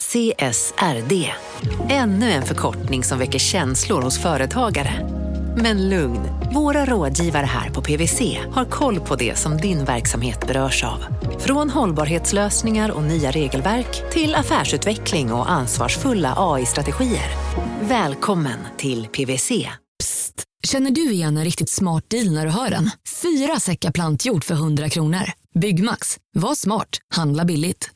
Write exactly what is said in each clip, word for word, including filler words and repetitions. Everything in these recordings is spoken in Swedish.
C S R D. Ännu en förkortning som väcker känslor hos företagare. Men lugn, våra rådgivare här på P W C har koll på det som din verksamhet berörs av. Från hållbarhetslösningar och nya regelverk till affärsutveckling och ansvarsfulla A I-strategier. Välkommen till P W C. Psst, känner du igen en riktigt smart deal när du hör den? Fyra säckar plantjord för hundra kronor. Byggmax, var smart, handla billigt.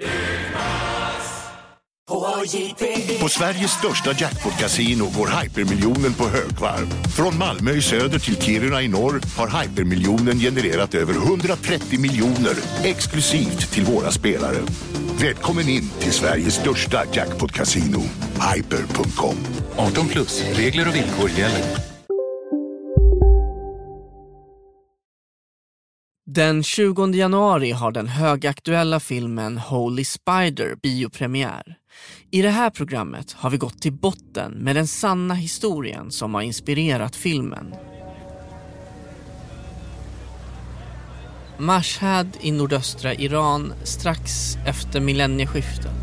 På Sveriges största jackpot-casino går hypermiljonen på högvarv. Från Malmö i söder till Kiruna i norr har hypermiljonen genererat över hundratrettio miljoner exklusivt till våra spelare. Välkommen in till Sveriges största jackpot-casino, hyper punkt com. arton plus, regler och villkor gäller. Den tjugonde januari har den högaktuella filmen Holy Spider biopremiär. I det här programmet har vi gått till botten med den sanna historien som har inspirerat filmen. Mashhad i nordöstra Iran strax efter millennieskiftet.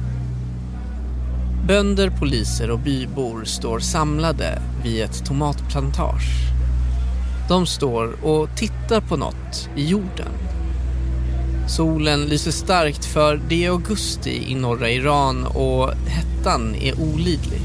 Bönder, poliser och bybor står samlade vid ett tomatplantage. De står och tittar på något i jorden. Solen lyser starkt för det är augusti i norra Iran och hettan är olidlig.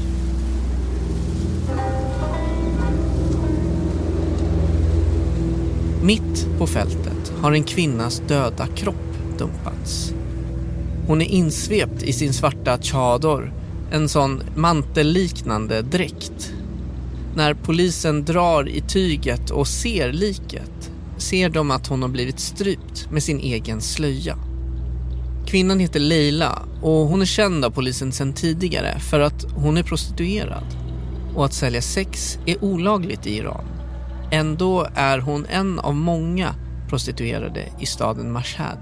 Mitt på fältet har en kvinnas döda kropp dumpats. Hon är insvept i sin svarta chador, en sån mantelliknande dräkt. När polisen drar i tyget och ser liket ser de att hon har blivit strypt med sin egen slöja. Kvinnan heter Leila och hon är känd av polisen sedan tidigare för att hon är prostituerad. Och att sälja sex är olagligt i Iran. Ändå är hon en av många prostituerade i staden Mashhad.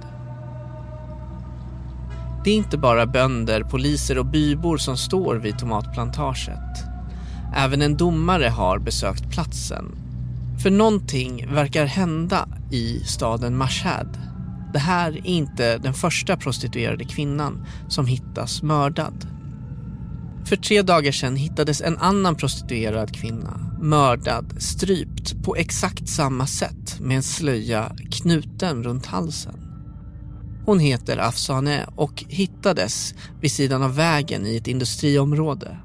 Det är inte bara bönder, poliser och bybor som står vid tomatplantaget. Även en domare har besökt platsen. För någonting verkar hända i staden Mashhad. Det här är inte den första prostituerade kvinnan som hittas mördad. För tre dagar sedan hittades en annan prostituerad kvinna mördad, strypt på exakt samma sätt med en slöja knuten runt halsen. Hon heter Afsane och hittades vid sidan av vägen i ett industriområde.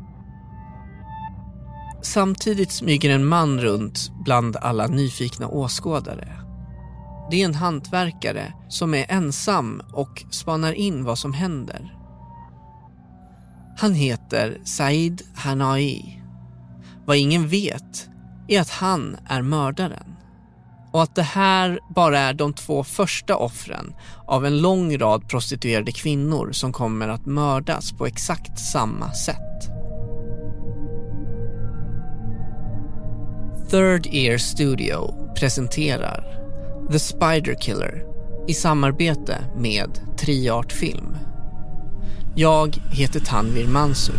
Samtidigt smyger en man runt bland alla nyfikna åskådare. Det är en hantverkare som är ensam och spanar in vad som händer. Han heter Said Hanai. Vad ingen vet är att han är mördaren. Och att det här bara är de två första offren av en lång rad prostituerade kvinnor som kommer att mördas på exakt samma sätt. Third Ear Studio presenterar The Spider Killer i samarbete med Triart Film. Jag heter Tanvir Mansur.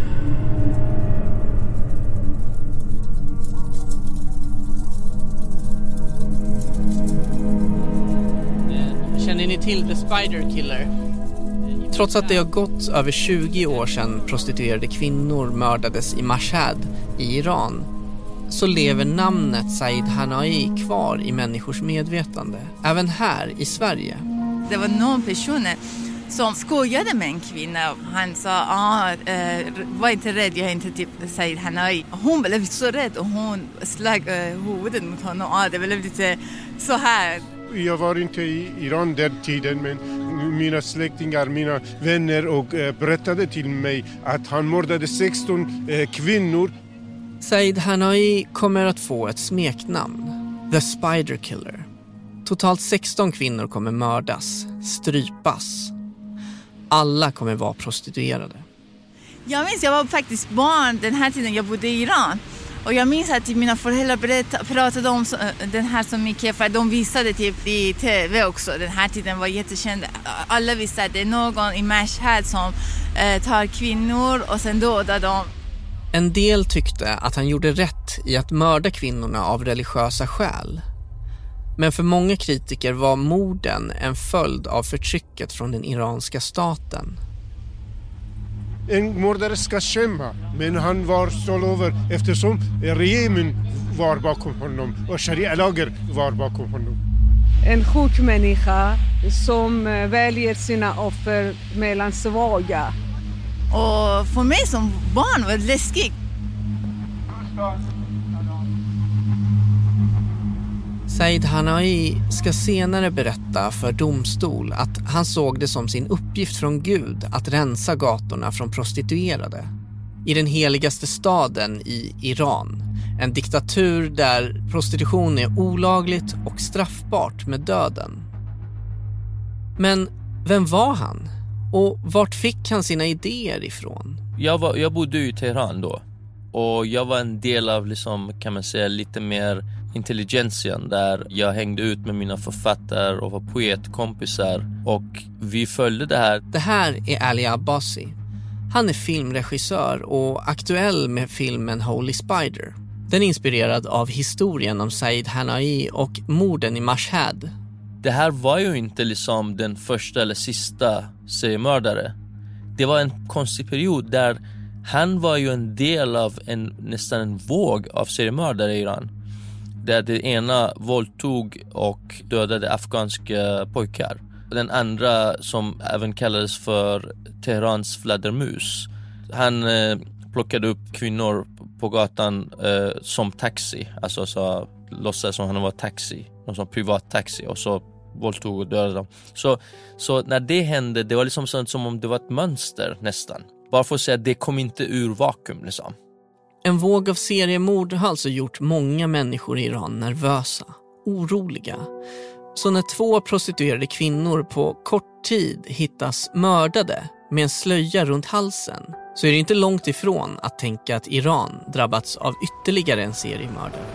Känner ni till The Spider Killer? Trots att det har gått över tjugo år sedan prostituerade kvinnor mördades i Mashhad i Iran så lever namnet Said Hanai kvar i människors medvetande, även här i Sverige. Det var någon person som skojade med en kvinna. Han sa, ah, eh, var inte rädd, jag är inte typ Said Hanai. Hon blev så rädd och hon slag eh, huvudet mot honom. Ah, det blev lite så här. Jag var inte i Iran den tiden, men mina släktingar, mina vänner och, eh, berättade till mig att han mördade sexton eh, kvinnor. Said Hanai kommer att få ett smeknamn, The Spider Killer. Totalt sexton kvinnor kommer mördas, strypas. Alla kommer vara prostituerade. Jag minns, jag var faktiskt barn den här tiden jag bodde i Iran. Och jag minns att mina föräldrar berättade, pratade om den här så mycket, för de visade typ i tv också. Den här tiden var jättekänd. Alla visste att det är någon i Mashhad som eh, tar kvinnor och sen dödar dem. En del tyckte att han gjorde rätt i att mörda kvinnorna av religiösa skäl. Men för många kritiker var morden en följd av förtrycket från den iranska staten. en mördare ska kämpa. Men han var stolt över eftersom regeringen var bakom honom och sharia-lagar var bakom honom. En sjuk människa som väljer sina offer mellan svaga. Och för mig som barn var det läskigt. Said Hanai ska senare berätta för domstol att han såg det som sin uppgift från Gud att rensa gatorna från prostituerade. I den heligaste staden i Iran, en diktatur där prostitution är olagligt och straffbart med döden. Men vem var han? Och vart fick han sina idéer ifrån? Jag, var, jag bodde i Teheran då. Och jag var en del av, liksom, kan man säga, lite mer intelligensian. Där jag hängde ut med mina författare och var poetkompisar. Och vi följde det här. Det här är Ali Abbasi. Han är filmregissör och aktuell med filmen Holy Spider. Den är inspirerad av historien om Said Hanai och morden i Mashhad. Det här var ju inte liksom den första eller sista seriemördare. Det var en konstig period där han var ju en del av en, nästan en våg av seriemördare i Iran. Där det ena våldtog och dödade afghanska pojkar. Den andra, som även kallades för Teherans fladdermus, han eh, plockade upp kvinnor på gatan eh, som taxi. Alltså så låtsades som han var taxi, någon som privat taxi, och så våldtog och dödade dem. Så, så när det hände, det var liksom sånt som om det var ett mönster nästan. Bara för att säga att det kom inte ur vakuum liksom. En våg av seriemord har alltså gjort många människor i Iran nervösa, oroliga. Så när två prostituerade kvinnor på kort tid hittas mördade med en slöja runt halsen, så är det inte långt ifrån att tänka att Iran drabbats av ytterligare en seriemördare.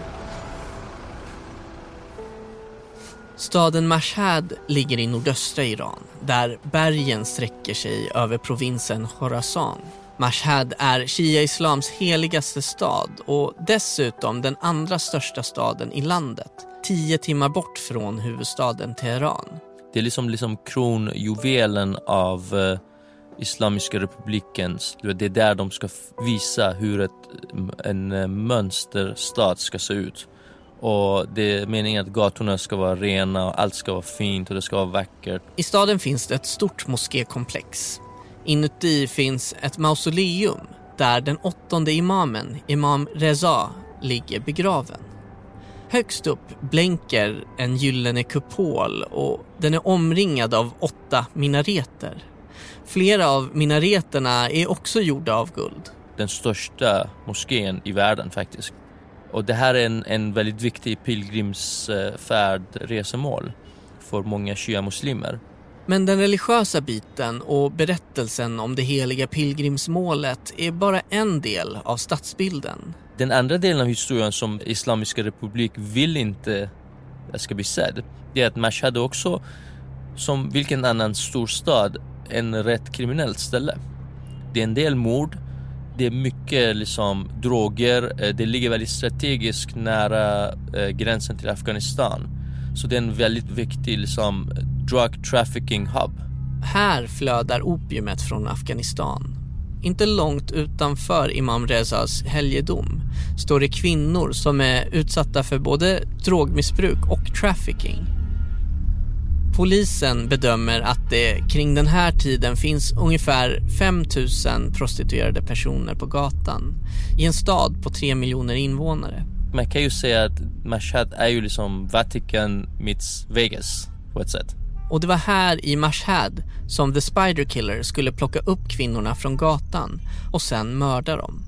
Staden Mashhad ligger i nordöstra Iran, där bergen sträcker sig över provinsen Khorasan. Mashhad är Shia-islams heligaste stad och dessutom den andra största staden i landet, tio timmar bort från huvudstaden Teheran. Det är liksom, liksom kronjuvelen av eh, Islamiska republikens. Det är där de ska visa hur ett, en eh, mönsterstad ska se ut. Och det är meningen att gatorna ska vara rena och allt ska vara fint och det ska vara vackert. I staden finns det ett stort moskékomplex. Inuti finns ett mausoleum där den åttonde imamen, Imam Reza, ligger begraven. Högst upp blänker en gyllene kupol och den är omringad av åtta minareter. Flera av minareterna är också gjorda av guld. Den största moskén i världen faktiskt. Och det här är en, en väldigt viktig pilgrimsfärd, resemål för många shia-muslimer. Men den religiösa biten och berättelsen om det heliga pilgrimsmålet är bara en del av stadsbilden. Den andra delen av historien som Islamiska republik vill inte ska bli sedd, det är att Mashhad också, som vilken annan storstad, en rätt kriminellt ställe. Det är en del mord, det är mycket liksom droger, det ligger väldigt strategiskt nära eh, gränsen till Afghanistan. Så det är en väldigt viktig liksom drug trafficking hub. Här flödar opiumet från Afghanistan. Inte långt utanför Imam Rezas helgedom står det kvinnor som är utsatta för både drogmissbruk och trafficking. Polisen bedömer att det kring den här tiden finns ungefär fem tusen prostituerade personer på gatan i en stad på tre miljoner invånare. Man kan ju säga att Mashhad är ju liksom Vatikan meets Vegas på ett sätt. Och det var här i Mashhad som The Spider Killer skulle plocka upp kvinnorna från gatan och sen mörda dem.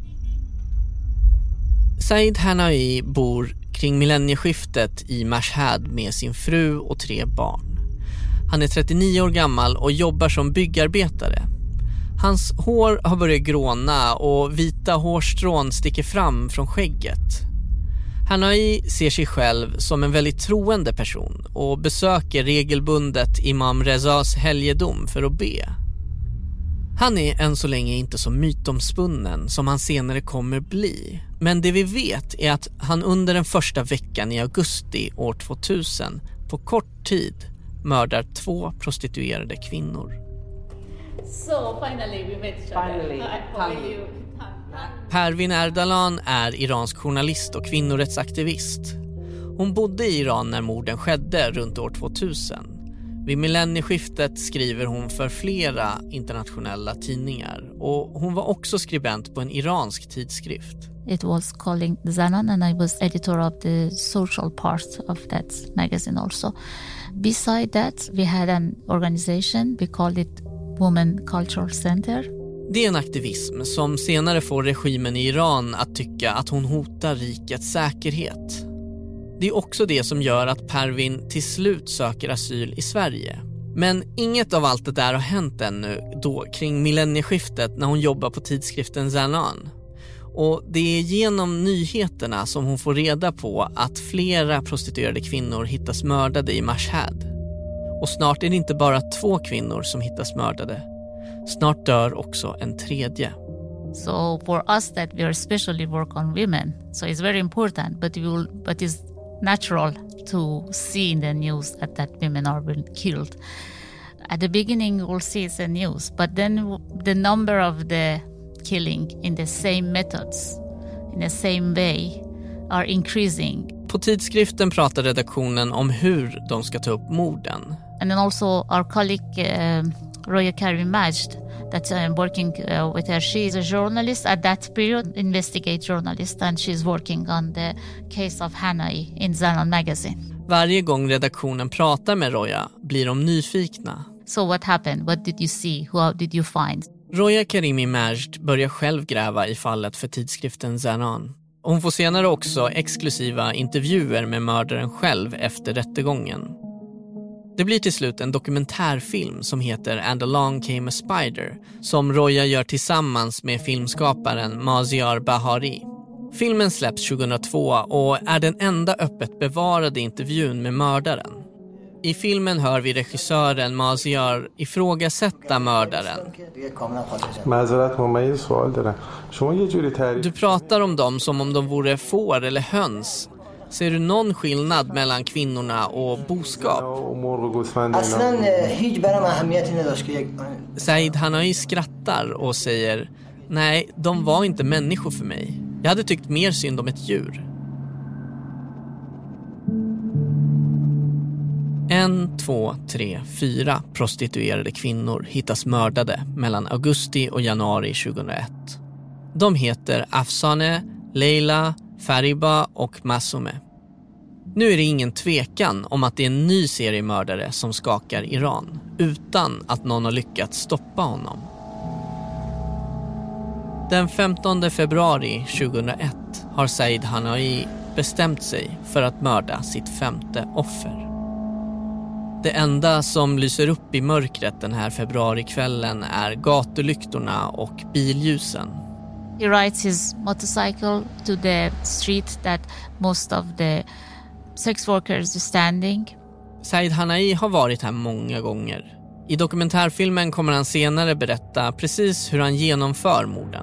Said Hanai bor kring millennieskiftet i Mashhad med sin fru och tre barn. Han är trettionio år gammal och jobbar som byggarbetare. Hans hår har börjat gråna och vita hårstrån sticker fram från skägget. Hanai ser sig själv som en väldigt troende person och besöker regelbundet Imam Rezas helgedom för att be. Han är än så länge inte så mytomspunnen som han senare kommer bli. Men det vi vet är att han under den första veckan i augusti år tvåtusen på kort tid mördar två prostituerade kvinnor. So finally we met each other. Finally. How are you? Pervin Erdalan är iransk journalist och kvinnorättsaktivist. Hon bodde i Iran när morden skedde runt år tvåtusen. Vid millennieskiftet skriver hon för flera internationella tidningar och hon var också skribent på en iransk tidskrift. It was calling Zanon and I was editor of the social part of that magazine also. Beside that we had an organization, we called it Women Cultural Center. Det är en aktivism som senare får regimen i Iran att tycka att hon hotar rikets säkerhet. Det är också det som gör att Pervin till slut söker asyl i Sverige. Men inget av allt det där har hänt ännu då kring millennieskiftet när hon jobbar på tidskriften Zanon. Och det är genom nyheterna som hon får reda på att flera prostituerade kvinnor hittas mördade i Mashhad. Och snart är det inte bara två kvinnor som hittas mördade. Snart dör också en tredje. So for us that we are especially work on women, so it's very important, but we will, but it's natural to see in the news that, that women are being killed. At the beginning we'll see it's a news, but then the number of the killing in the same methods, in the same way, are increasing. På tidskriften pratar redaktionen om hur de ska ta upp morden. And then also our colleague uh, Roya Karim Majd, that I'm working uh, with her. She is a journalist at that period, investigate journalist, and she's working on the case of Hanai in Zanon magazine. Varje gång redaktionen pratar med Roya blir de nyfikna. So what happened? What did you see? Who did you find? Roya Karimi Majd börjar själv gräva i fallet för tidskriften Zanon. Hon får senare också exklusiva intervjuer med mördaren själv efter rättegången. Det blir till slut en dokumentärfilm som heter And Along Came a Spider som Roya gör tillsammans med filmskaparen Maziar Bahari. Filmen släpps tjugohundratvå och är den enda öppet bevarade intervjun med mördaren. I filmen hör vi regissören Maziar ifrågasätta mördaren. Du pratar om dem som om de vore får eller höns. Ser du någon skillnad mellan kvinnorna och boskap? Said Hanai skrattar och säger: nej, de var inte människor för mig. Jag hade tyckt mer synd om ett djur. En, två, tre, fyra prostituerade kvinnor hittas mördade mellan augusti och januari tjugohundraett. De heter Afsane, Leila, Fariba och Masume. Nu är det ingen tvekan om att det är en ny seriemördare som skakar Iran utan att någon har lyckats stoppa honom. Den femtonde februari tjugohundraett har Said Hanai bestämt sig för att mörda sitt femte offer. Det enda som lyser upp i mörkret den här februarikvällen är gatulyktorna och billjusen. He rides his motorcycle to the street that most of the sex workers are standing. Said Hanai har varit här många gånger. I dokumentärfilmen kommer han senare berätta precis hur han genomför morden.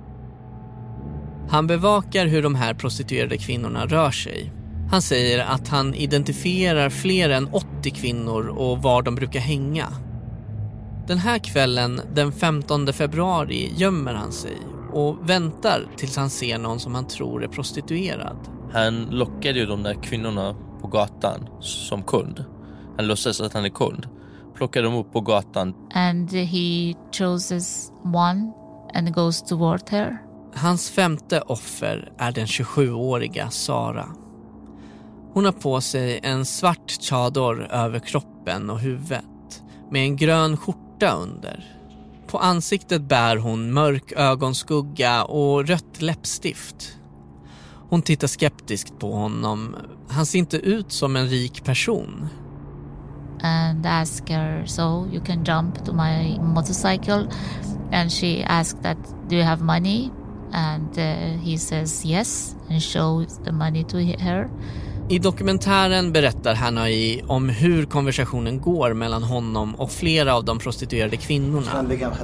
Han bevakar hur de här prostituerade kvinnorna rör sig. Han säger att han identifierar fler än åttio kvinnor och var de brukar hänga. Den här kvällen, den femtonde februari, gömmer han sig och väntar tills han ser någon som han tror är prostituerad. Han lockade ju de där kvinnorna på gatan som kund. Han låtsas att han är kund. Plockade dem upp på gatan. And he chooses one and goes toward her. Hans femte offer är den tjugosjuåriga Sara. Hon har på sig en svart chador över kroppen och huvudet med en grön skjorta under. På ansiktet bär hon mörk ögonskugga och rött läppstift. Hon tittar skeptiskt på honom. Han ser inte ut som en rik person. And ask her, so you can jump to my motorcycle. And she asked that, do you have money? And uh, he says yes and shows the money to her. I dokumentären berättar Hanai om hur konversationen går mellan honom och flera av de prostituerade kvinnorna.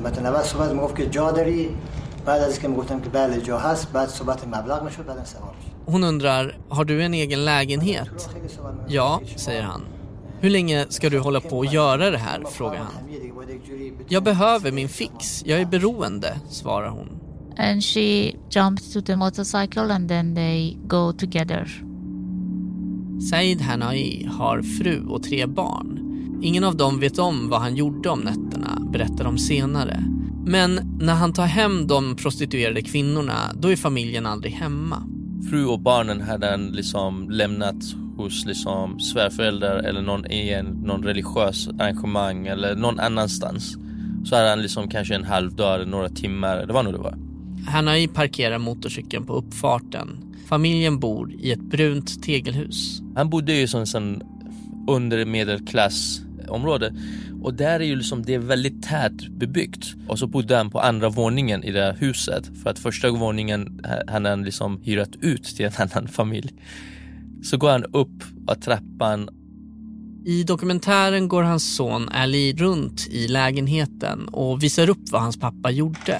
Hon undrar, har du en egen lägenhet? Ja, säger han. Hur länge ska du hålla på och göra det här, frågar han. Jag behöver min fix, jag är beroende, svarar hon. And she jumped to the motorcycle and then they go together. Said Hanai har fru och tre barn. Ingen av dem vet om vad han gjorde om nätterna, berättar de senare. Men när han tar hem de prostituerade kvinnorna, då är familjen aldrig hemma. Fru och barnen hade han liksom lämnat hos liksom svärföräldrar eller någon, i en, någon religiös arrangemang eller någon annanstans. Så hade han liksom kanske en halv dag eller några timmar, det var nog det var. Hanai parkerar motorcykeln på uppfarten. Familjen bor i ett brunt tegelhus. Han bodde ju som en under medelklassområde. Och där är ju liksom, det är väldigt tätt bebyggt. Och så bodde han på andra våningen i det här huset. För att första våningen han han liksom hyrat ut till en annan familj. Så går han upp av trappan. I dokumentären går hans son Ali runt i lägenheten och visar upp vad hans pappa gjorde.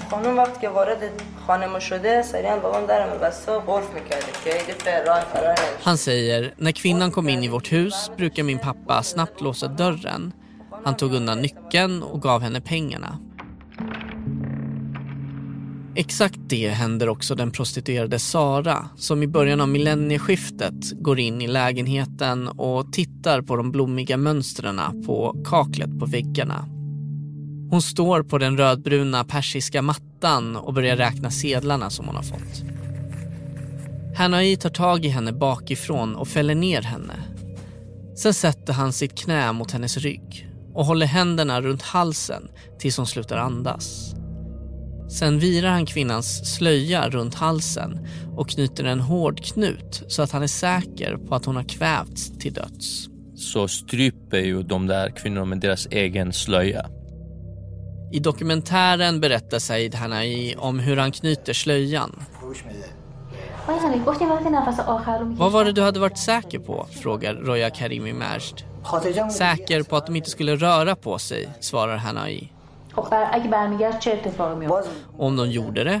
Han säger, när kvinnan kom in i vårt hus brukar min pappa snabbt låsa dörren. Han tog undan nyckeln och gav henne pengarna. Exakt det händer också den prostituerade Sara, som i början av millennieskiftet går in i lägenheten och tittar på de blommiga mönstren på kaklet på väggarna. Hon står på den rödbruna persiska mattan och börjar räkna sedlarna som hon har fått. Hanai tar tag i henne bakifrån och fäller ner henne. Sen sätter han sitt knä mot hennes rygg och håller händerna runt halsen tills hon slutar andas. Sen virar han kvinnans slöja runt halsen och knyter en hård knut så att han är säker på att hon har kvävts till döds. Så stryper ju de där kvinnorna med deras egen slöja. I dokumentären berättar Said Hanai om hur han knyter slöjan. Vad var det du hade varit säker på? Frågar Roya Karimi Majd. Säker på att de inte skulle röra på sig, svarar Hanai. Om de gjorde det?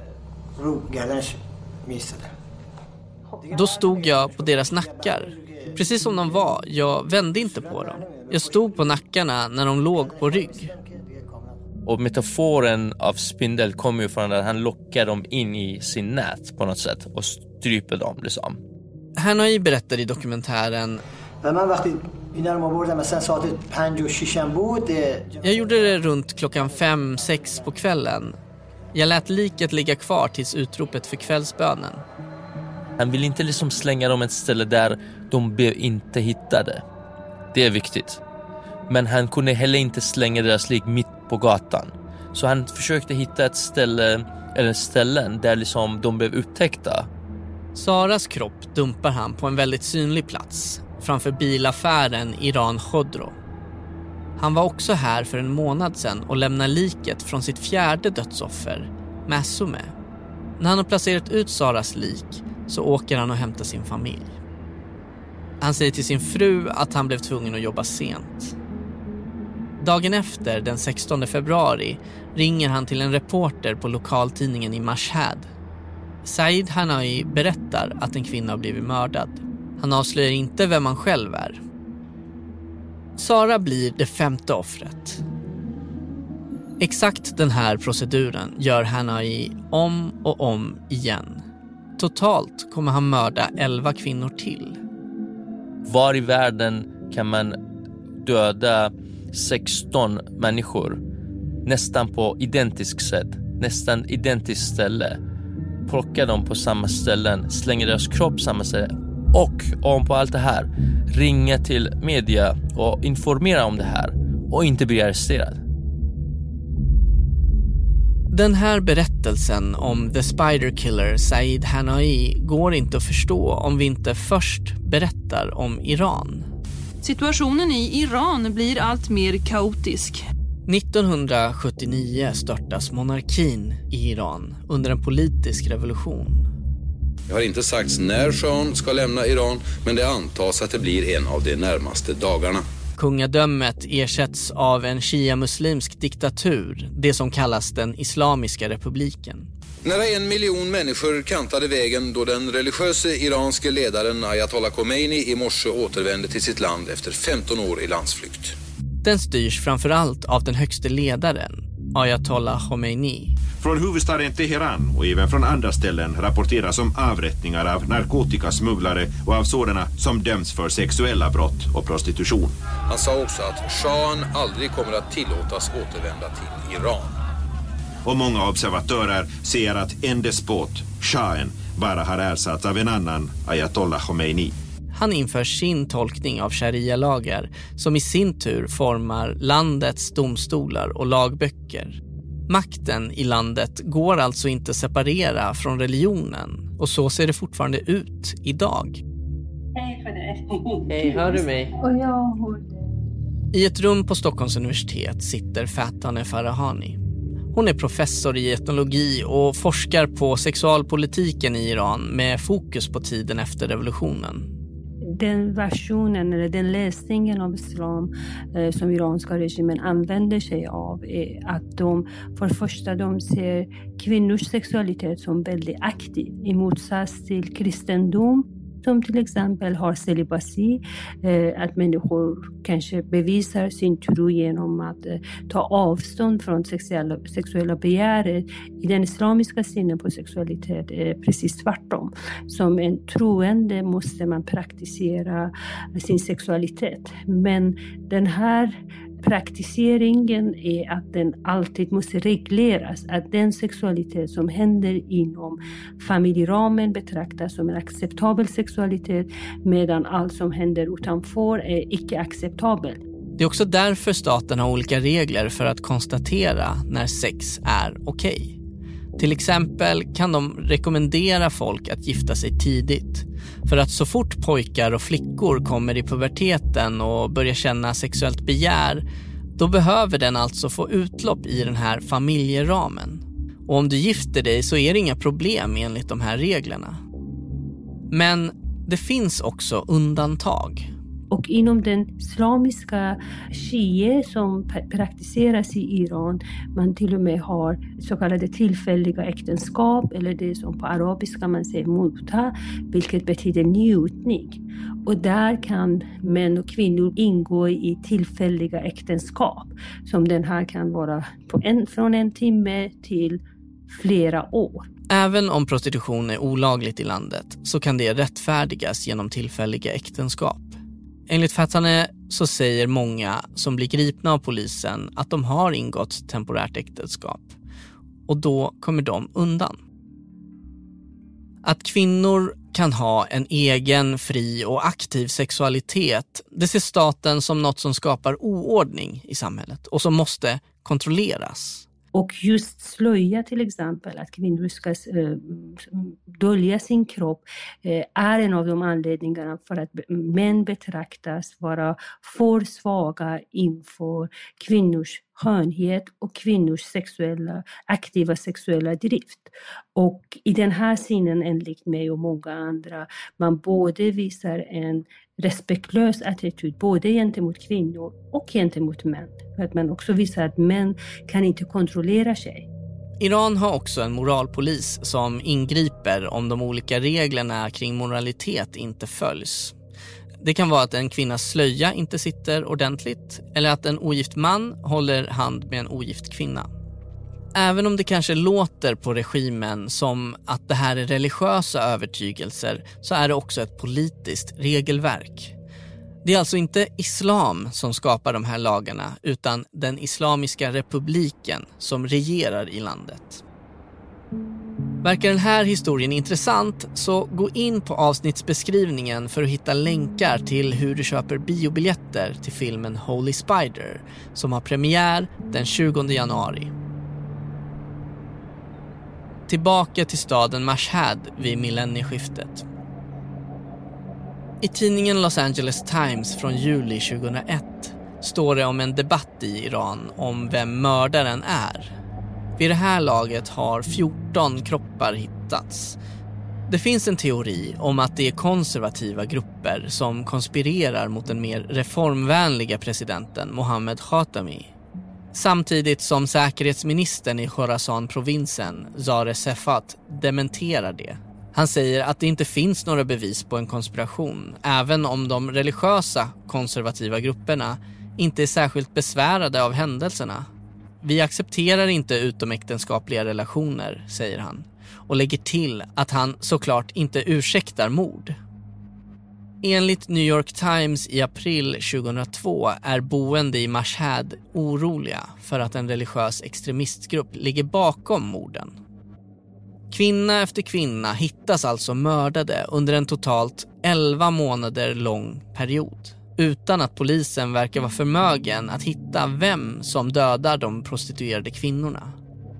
Då stod jag på deras nackar. Precis som de var, jag vände inte på dem. Jag stod på nackarna när de låg på rygg. Och metaforen av spindel kommer ju från att han lockar dem in i sin nät på något sätt och stryper dem liksom. Hanai berättar i dokumentären: jag gjorde det runt klockan fem, sex på kvällen. Jag lät liket ligga kvar tills utropet för kvällsbönen. Han vill inte liksom slänga dem ett ställe där de blev inte hittade. Det är viktigt. Men han kunde heller inte slänga deras lik mitt på gatan. Så han försökte hitta ett ställe eller ställen där liksom de blev upptäckta. Saras kropp dumpar han på en väldigt synlig plats framför bilaffären Iran Khodro. Han var också här för en månad sedan och lämnade liket från sitt fjärde dödsoffer, Masume. När han har placerat ut Saras lik så åker han och hämtar sin familj. Han säger till sin fru att han blev tvungen att jobba sent. Dagen efter, den sextonde februari, ringer han till en reporter på lokaltidningen i Mashhad. Said Hanai berättar att en kvinna har blivit mördad. Han avslöjar inte vem han själv är. Sara blir det femte offret. Exakt den här proceduren gör Hanai om och om igen. Totalt kommer han mörda elva kvinnor till. Var i världen kan man döda sexton människor nästan på identiskt sätt, nästan identiskt ställe, plocka dem på samma ställen, slänga deras kropp samma ställe och om på allt det här ringa till media och informera om det här och inte bli arresterad. Den här berättelsen om The Spider Killer Said Hanai går inte att förstå om vi inte först berättar om Iran. Situationen i Iran blir allt mer kaotisk. nittonhundrasjuttionio störtas monarkin i Iran under en politisk revolution. Det har inte sagts när shahen ska lämna Iran, men det antas att det blir en av de närmaste dagarna. Kungadömet ersätts av en shia-muslimsk diktatur, det som kallas den Islamiska republiken. Nära en miljon människor kantade vägen då den religiöse iranske ledaren Ayatollah Khomeini i morse återvände till sitt land efter femton år i landsflykt. Den styrs framförallt av den högste ledaren, Ayatollah Khomeini. Från huvudstaden Teheran och även från andra ställen rapporteras om avrättningar av narkotikasmugglare och av sådana som döms för sexuella brott och prostitution. Han sa också att shahen aldrig kommer att tillåtas återvända till Iran. Och många observatörer ser att en despot, shahen, bara har ersatts av en annan, Ayatollah Khomeini. Han inför sin tolkning av sharia-lagar som i sin tur formar landets domstolar och lagböcker. Makten i landet går alltså inte separera från religionen, och så ser det fortfarande ut idag. Hej för dig. Hej, hör du mig? Och jag hör dig. I ett rum på Stockholms universitet sitter Fataneh Farahani. Hon är professor i etnologi och forskar på sexualpolitiken i Iran med fokus på tiden efter revolutionen. Den versionen eller den läsningen av islam eh, som iranska regimen använder sig av är att de för första de ser kvinnors sexualitet som väldigt aktiv i motsats till kristendom, som till exempel har celibasi, eh, att människor kanske bevisar sin tro genom att eh, ta avstånd från sexuella, sexuella begäret. I den islamiska synen på sexualitet är det precis tvärtom. Som en troende måste man praktisera sin sexualitet. Men den här praktiseringen är att den alltid måste regleras. Att den sexualitet som händer inom familjeramen betraktas som en acceptabel sexualitet, medan allt som händer utanför är icke acceptabelt. Det är också därför staten har olika regler för att konstatera när sex är okej. Till exempel kan de rekommendera folk att gifta sig tidigt. För att så fort pojkar och flickor kommer i puberteten och börjar känna sexuellt begär, då behöver den alltså få utlopp i den här familjeramen. Och om du gifter dig så är det inga problem enligt de här reglerna. Men det finns också undantag. Och inom den islamiska shia som praktiseras i Iran, man till och med har så kallade tillfälliga äktenskap, eller det som på arabiska man säger muta, vilket betyder njutning. Och där kan män och kvinnor ingå i tillfälliga äktenskap, som den här kan vara på en, från en timme till flera år. Även om prostitution är olagligt i landet så kan det rättfärdigas genom tillfälliga äktenskap. Enligt Fataneh så säger många som blir gripna av polisen att de har ingått temporärt äktenskap. Och då kommer de undan. Att kvinnor kan ha en egen, fri och aktiv sexualitet, det ser staten som något som skapar oordning i samhället och som måste kontrolleras. Och just slöja till exempel, att kvinnor ska äh, dölja sin kropp, äh, är en av de anledningarna för att män betraktas vara för svaga inför kvinnors skönhet och kvinnors sexuella, aktiva sexuella drift. Och i den här synen, enligt mig och många andra, man både visar en respektlös attityd både gentemot kvinnor och gentemot män. För att man också visar att män kan inte kontrollera sig. Iran har också en moralpolis som ingriper om de olika reglerna kring moralitet inte följs. Det kan vara att en kvinnas slöja inte sitter ordentligt eller att en ogift man håller hand med en ogift kvinna. Även om det kanske låter på regimen som att det här är religiösa övertygelser, så är det också ett politiskt regelverk. Det är alltså inte islam som skapar de här lagarna, utan den islamiska republiken som regerar i landet. Verkar den här historien intressant, så gå in på avsnittsbeskrivningen för att hitta länkar till hur du köper biobiljetter till filmen Holy Spider som har premiär den tjugonde januari. Tillbaka till staden Mashhad vid millennieskiftet. I tidningen Los Angeles Times från juli tjugohundraett står det om en debatt i Iran om vem mördaren är. Vid det här laget har fjorton kroppar hittats. Det finns en teori om att det är konservativa grupper som konspirerar mot den mer reformvänliga presidenten Mohammed Khatami. Samtidigt som säkerhetsministern i Khorasan-provinsen, Zareh Sefat, dementerar det. Han säger att det inte finns några bevis på en konspiration, även om de religiösa konservativa grupperna inte är särskilt besvärade av händelserna. Vi accepterar inte utomäktenskapliga relationer, säger han, och lägger till att han såklart inte ursäktar mord. Enligt New York Times i april tjugohundratvå är boende i Mashhad oroliga för att en religiös extremistgrupp ligger bakom morden. Kvinna efter kvinna hittas alltså mördade under en totalt elva månader lång period, utan att polisen verkar vara förmögen att hitta vem som dödar de prostituerade kvinnorna.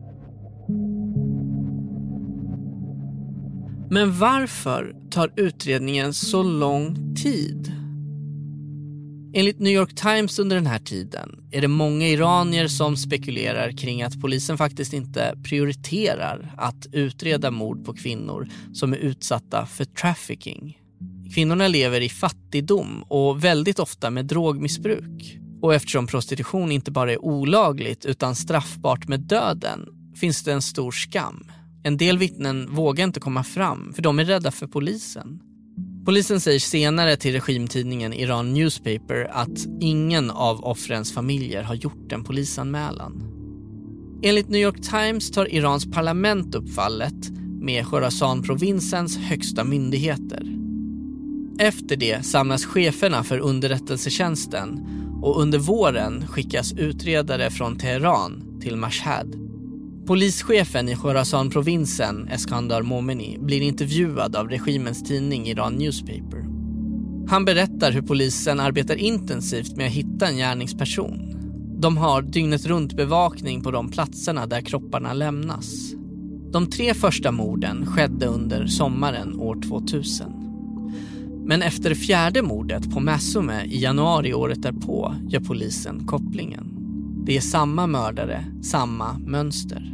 Men varför tar utredningen så lång tid? Enligt New York Times under den här tiden är det många iranier som spekulerar kring att polisen faktiskt inte prioriterar att utreda mord på kvinnor som är utsatta för trafficking. Kvinnorna lever i fattigdom och väldigt ofta med drogmissbruk. Och eftersom prostitution inte bara är olagligt utan straffbart med döden finns det en stor skam. En del vittnen vågar inte komma fram för de är rädda för polisen. Polisen säger senare till regimtidningen Iran Newspaper att ingen av offrens familjer har gjort en polisanmälan. Enligt New York Times tar Irans parlament upp fallet med Khorasan-provinsens högsta myndigheter. Efter det samlas cheferna för underrättelsetjänsten och under våren skickas utredare från Teheran till Mashhad. Polischefen i Khorasan-provinsen, Eskandar Momeni, blir intervjuad av regimens tidning Iran Newspaper. Han berättar hur polisen arbetar intensivt med att hitta en gärningsperson. De har dygnet runt bevakning på de platserna där kropparna lämnas. De tre första morden skedde under sommaren år tvåtusen. Men efter det fjärde mordet på Massume i januari året därpå gör polisen kopplingen. Det är samma mördare, samma mönster.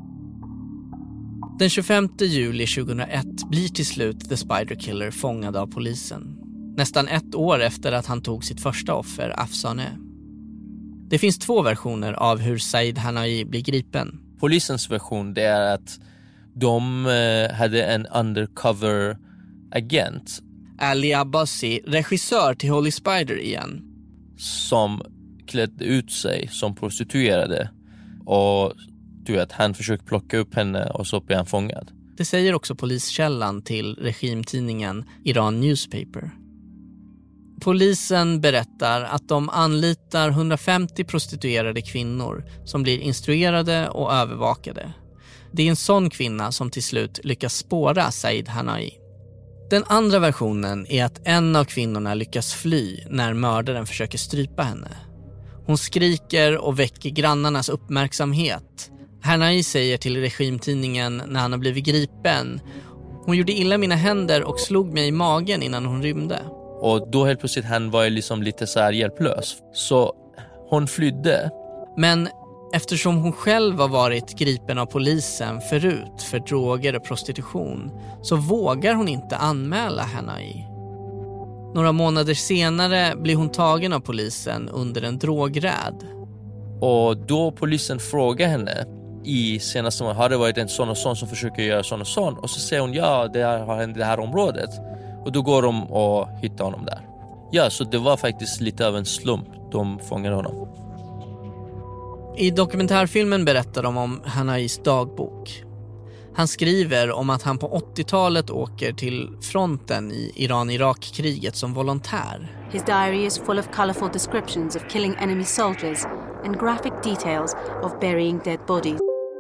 Den tjugofemte juli tjugohundraett blir till slut The Spider Killer fångad av polisen. Nästan ett år efter att han tog sitt första offer, Afsaneh. Det finns två versioner av hur Said Hanai blir gripen. Polisens version det är att de eh, hade en undercover agent. Ali Abbasi, regissör till Holy Spider igen. Som klädde ut sig som prostituerade. Och du vet, han försökte plocka upp henne och så blir han fångad. Det säger också poliskällan till regimtidningen Iran Newspaper. Polisen berättar att de anlitar hundrafemtio prostituerade kvinnor som blir instruerade och övervakade. Det är en sån kvinna som till slut lyckas spåra Said Hanai. Den andra versionen är att en av kvinnorna lyckas fly när mördaren försöker strypa henne. Hon skriker och väcker grannarnas uppmärksamhet. Hanai säger till regimtidningen när han har blivit gripen: hon gjorde illa mina händer och slog mig i magen innan hon rymde. Och då helt plötsligt han var liksom lite så här hjälplös. Så hon flydde. Men eftersom hon själv har varit gripen av polisen förut för droger och prostitution så vågar hon inte anmäla Hanai. Några månader senare blir hon tagen av polisen under en drogräd. Och då polisen frågar henne i senaste månaden, har det varit en sån och sån som försöker göra sån och sån? Och så säger hon, ja, det har hänt i det här området. Och då går de och hittar honom där. Ja, så det var faktiskt lite av en slump. De fångade honom. I dokumentärfilmen berättar de om Hanais dagbok. Han skriver om att han på åttiotalet åker till fronten i Iran-Irak-kriget som volontär. His diary is full of colorful descriptions of killing enemy soldiers and graphic details of burying dead bodies.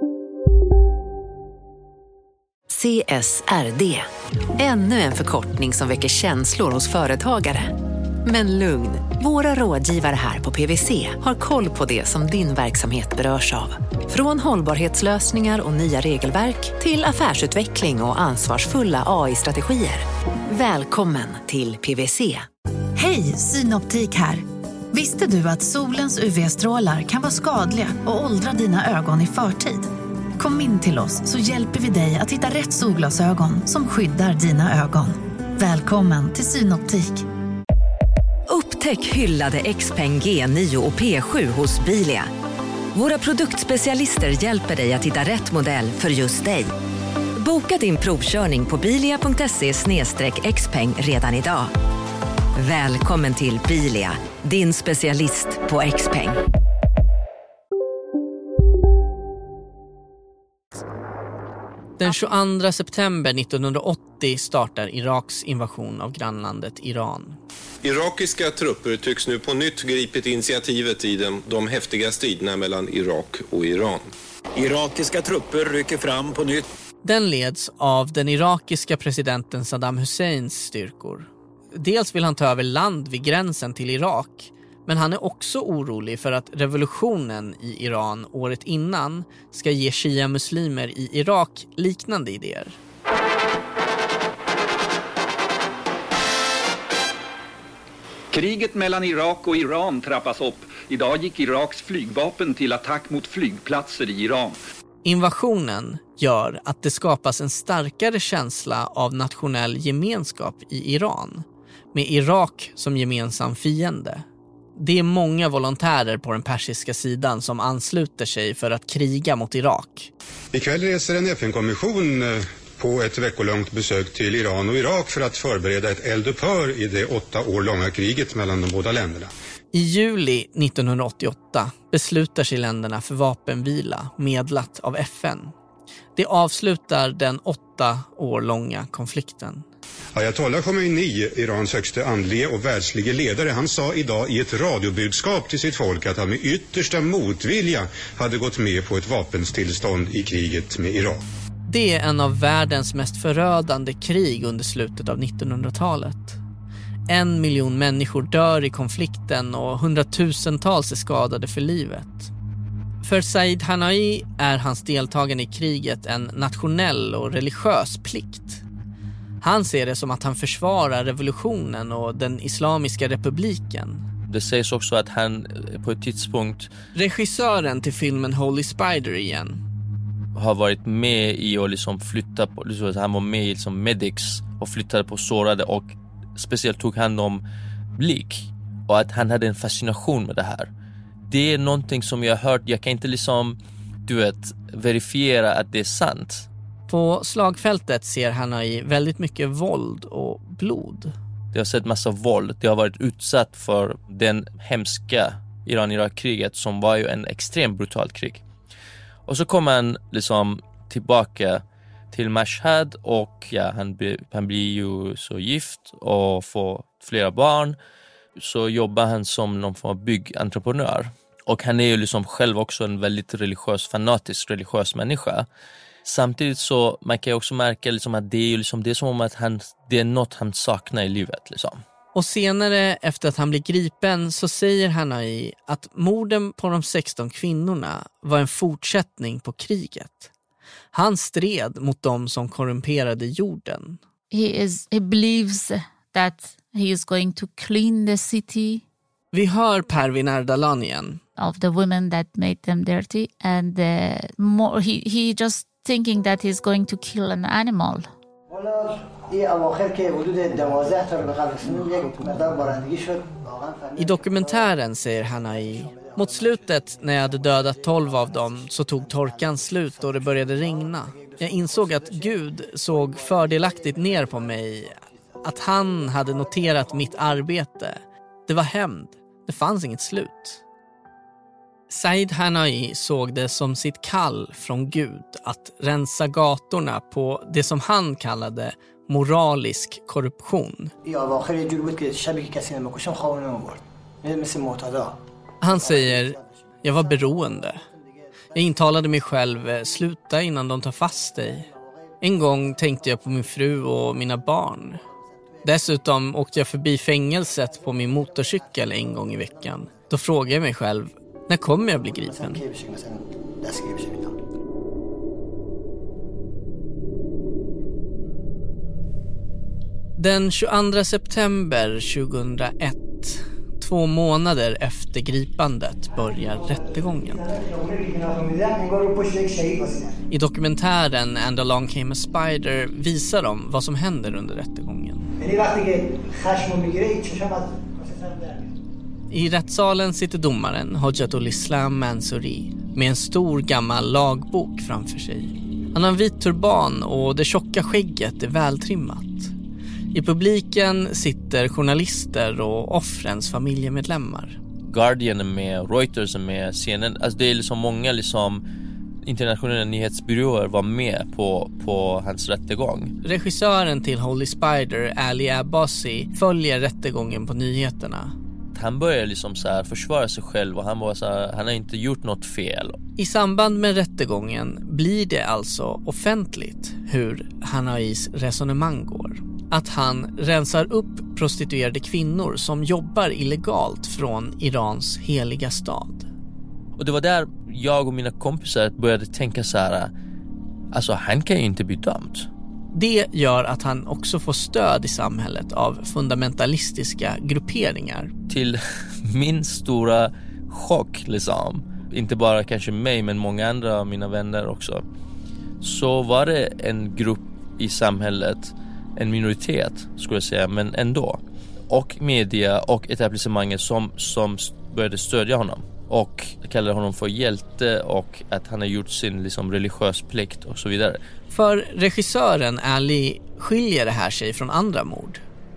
C S R D. Ännu en förkortning som väcker känslor hos företagare. Men lugn, våra rådgivare här på P V C har koll på det som din verksamhet berörs av. Från hållbarhetslösningar och nya regelverk till affärsutveckling och ansvarsfulla A I-strategier. Välkommen till P V C. Hej, Synoptik här. Visste du att solens U V-strålar kan vara skadliga och åldra dina ögon i förtid? Kom in till oss så hjälper vi dig att hitta rätt solglasögon som skyddar dina ögon. Välkommen till Synoptik. Upptäck hyllade Xpeng G nio och P sju hos Bilia. Våra produktspecialister hjälper dig att hitta rätt modell för just dig. Boka din provkörning på bilia punkt se slash xpeng redan idag. Välkommen till Bilia, din specialist på X-peng. Den tjugoandra september nittonhundraåttio startar Iraks invasion av grannlandet Iran. Irakiska trupper tycks nu på nytt gripit initiativet i de, de häftiga striderna mellan Irak och Iran. Irakiska trupper rycker fram på nytt. Den leds av den irakiska presidenten Saddam Husseins styrkor. Dels vill han ta över land vid gränsen till Irak, men han är också orolig för att revolutionen i Iran året innan ska ge shia-muslimer i Irak liknande idéer. Kriget mellan Irak och Iran trappas upp. Idag gick Iraks flygvapen till attack mot flygplatser i Iran. Invasionen gör att det skapas en starkare känsla av nationell gemenskap i Iran, med Irak som gemensam fiende. Det är många volontärer på den persiska sidan som ansluter sig för att kriga mot Irak. Ikväll reser en F N-kommission på ett veckolångt besök till Iran och Irak för att förbereda ett eldupphör i det åtta år långa kriget mellan de båda länderna. I juli nittonhundraåttioåtta beslutar sig länderna för vapenvila medlat av F N. Det avslutar den åtta år långa konflikten. Ayatollah Khomeini, Irans högste andlige och världslige ledare, han sa idag i ett radiobudskap till sitt folk att han med yttersta motvilja hade gått med på ett vapenstillstånd i kriget med Iran. Det är en av världens mest förödande krig under slutet av nittonhundratalet. En miljon människor dör i konflikten och hundratusentals är skadade för livet. För Said Hanai är hans deltagande i kriget en nationell och religiös plikt. Han ser det som att han försvarar revolutionen och den islamiska republiken. Det sägs också att han på ett tidspunkt... Regissören till filmen Holy Spider igen har varit med i att liksom flytta på... Liksom, han var med i liksom medics och flyttade på sårade och speciellt tog hand om lik. Och att han hade en fascination med det här. Det är någonting som jag har hört. Jag kan inte liksom, du vet, verifiera att det är sant. På slagfältet ser Hanai väldigt mycket våld och blod. Det har sett massa våld. Det har varit utsatt för den hemska Iran-Irak-kriget som var ju en extremt brutal krig. Och så kommer han liksom tillbaka till Mashhad och ja, han, han blir ju så gift och får flera barn. Så jobbar han som någon form av byggentreprenör. Och han är ju liksom själv också en väldigt religiös, fanatisk religiös människa. Samtidigt så man kan ju också märka liksom att det är, liksom, det är som om att han, det är något han saknar i livet. Liksom. Och senare efter att han blir gripen så säger Hanai att morden på de sexton kvinnorna var en fortsättning på kriget. Han stred mot dem som korrumperade jorden. He is, he believes that he is going to clean the city. Vi hör Pervin Erdalan igen. Of the women that made them dirty and uh, more, he, he just thinking that he's going to kill an animal. I dokumentären säger Hanai: mot slutet när jag hade dödat tolv av dem så tog torkan slut och det började regna. Jag insåg att Gud såg fördelaktigt ner på mig, att han hade noterat mitt arbete. Det var hämnd. Det fanns inget slut. Said Hanai såg det som sitt kall från Gud att rensa gatorna på det som han kallade moralisk korruption. Han säger: jag var beroende. Jag intalade mig själv: sluta innan de tar fast dig. En gång tänkte jag på min fru och mina barn. Dessutom åkte jag förbi fängelset på min motorcykel en gång i veckan. Då frågade jag mig själv: när kommer jag bli gripen? Den tjugoandra september tjugohundraett, två månader efter gripandet, börjar rättegången. I dokumentären And Along Came a Spider visar de vad som händer under rättegången. I rättssalen sitter domaren Hojatul Islam Mansouri med en stor gammal lagbok framför sig. Han har en vit turban och det tjocka skägget är vältrimmat. I publiken sitter journalister och offrens familjemedlemmar. Guardian är med, Reuters är med, C N N. Alltså det är liksom många liksom internationella nyhetsbyråer var med på, på hans rättegång. Regissören till Holy Spider, Ali Abbasi, följer rättegången på nyheterna. Han börjar liksom så här försvara sig själv och han var så här, han har inte gjort något fel. I samband med rättegången blir det alltså offentligt hur Hanais resonemang går. Att han rensar upp prostituerade kvinnor som jobbar illegalt från Irans heliga stad. Och det var där jag och mina kompisar började tänka så här, alltså han kan ju inte bli dömd. Det gör att han också får stöd i samhället av fundamentalistiska grupperingar. Till min stora chock liksom, inte bara kanske mig men många andra av mina vänner också, så var det en grupp i samhället, en minoritet skulle jag säga, men ändå, och media och etablissemanget som, som började stödja honom och kallade honom för hjälte och att han har gjort sin liksom religiös plikt och så vidare. För regissören Ali skiljer det här sig från andra mord.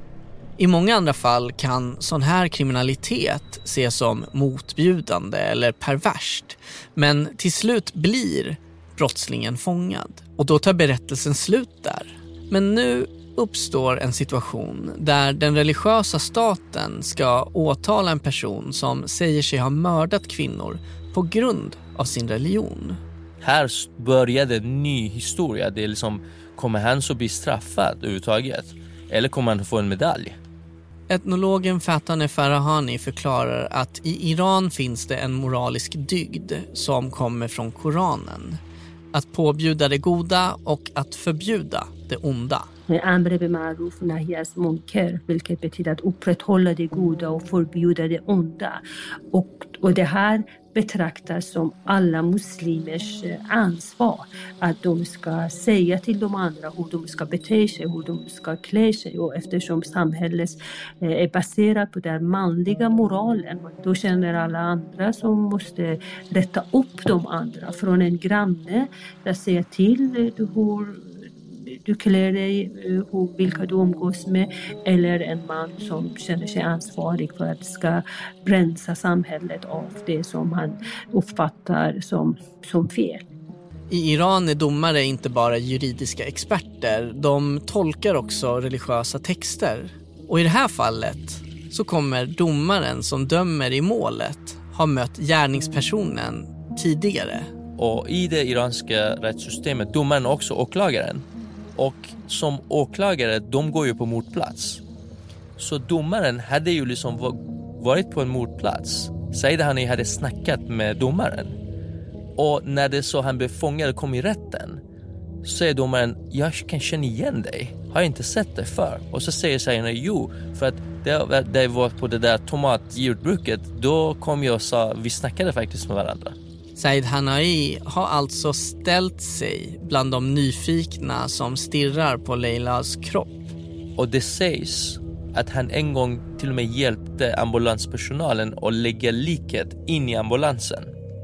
I många andra fall kan sån här kriminalitet ses som motbjudande eller perverst, men till slut blir brottslingen fångad och då tar berättelsen slut där. Men nu uppstår en situation där den religiösa staten ska åtala en person som säger sig ha mördat kvinnor på grund av sin religion. Här började en ny historia. Det är liksom, kommer han så bli straffad överhuvudtaget? Eller kommer han få en medalj? Etnologen Fataneh Farahani förklarar att i Iran finns det en moralisk dygd som kommer från Koranen. Att påbjuda det goda och att förbjuda det onda. Amr be ma'ruf nahi az munkar, vilket betyder att upprätthålla det goda och förbjuda det onda. Och, och det här betraktas som alla muslimers ansvar. Att de ska säga till de andra hur de ska bete sig, hur de ska klä sig. Och eftersom samhället är baserat på den manliga moralen, då känner alla andra som måste rätta upp de andra. Från en granne att säga till hur du klär dig, hur, vilka du umgås med, eller en man som känner sig ansvarig för att ska rensa samhället av det som han uppfattar som, som fel. I Iran är domare inte bara juridiska experter, de tolkar också religiösa texter. Och i det här fallet så kommer domaren som dömer i målet ha mött gärningspersonen tidigare. Och i det iranska rättssystemet, domaren är också åklagaren. Och som åklagare, de går ju på mordplats. Så domaren hade ju liksom varit på en mordplats. Said Hanai hade snackat med domaren. Och när det så han blev fångad och kom i rätten, så säger domaren, jag kan känna igen dig. Har jag inte sett dig för? Och så säger Said Hanai, jo, för att det, det var på det där tomatjordbruket, då kom jag och sa, vi snackade faktiskt med varandra. Said Hanai har alltså ställt sig bland de nyfikna som stirrar på Leilas kropp. Och det sägs att han en gång till och med hjälpte ambulanspersonalen att lägga liket in i ambulansen.